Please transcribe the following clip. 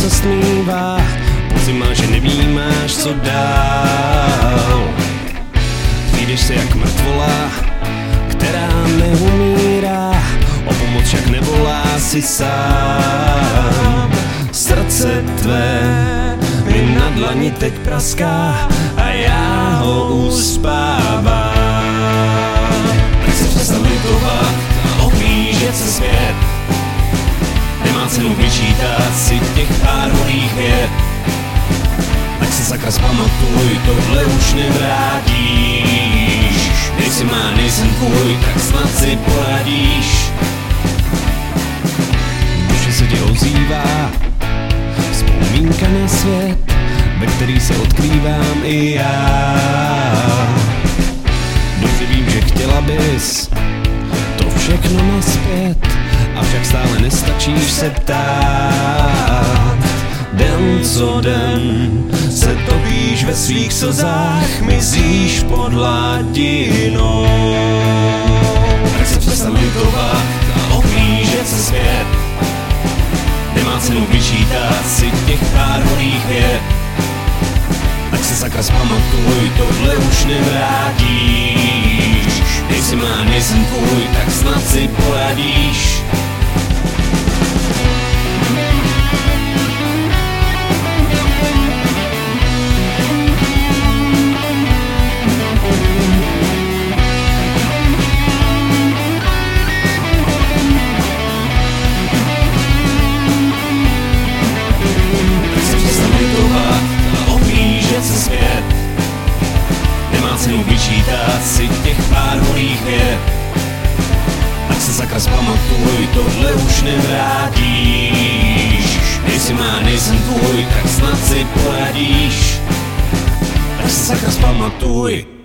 se stmívá, pozima, že nevnímáš, co dál. Přijdeš se jak mrtvola, která neumírá, o pomoc však nevolá si sám. Srdce tvé mi na dlani teď praská a já ho uspávám. Tak se přestan litovat a ohlížet se zpět. Nemá cenu vyčítat si těch pár holých vět. Tak se sakra zpamatuj, tohle už nevrátíš. Nejsi má, nejsem tvůj, tak snad si poradíš. Duše se ti ozývá vzpomínka na svět, ve který se odkrývám i já. Dobře vím, že chtěla bys to všechno nazpět, avšak stále nestačíš se ptát. Den co den se topíš ve svých slzách, mizíš pod hladinou. Tak se přestan litovat a ohlížet se zpět. Nemá cenu vyčítat si těch pár holých vět. Tak se sakra zpamatuj, tohle už nevrátíš. Nejsi má, nejsem tvůj, tak snad si poradíš. Nemá cenu vyčítat si těch pár holých vět. Tak se sakra zpamatuj, tohle už nevrátíš. Nejsi má, nejsem tvůj, tak snad si poradíš. Tak se sakra zpamatuj.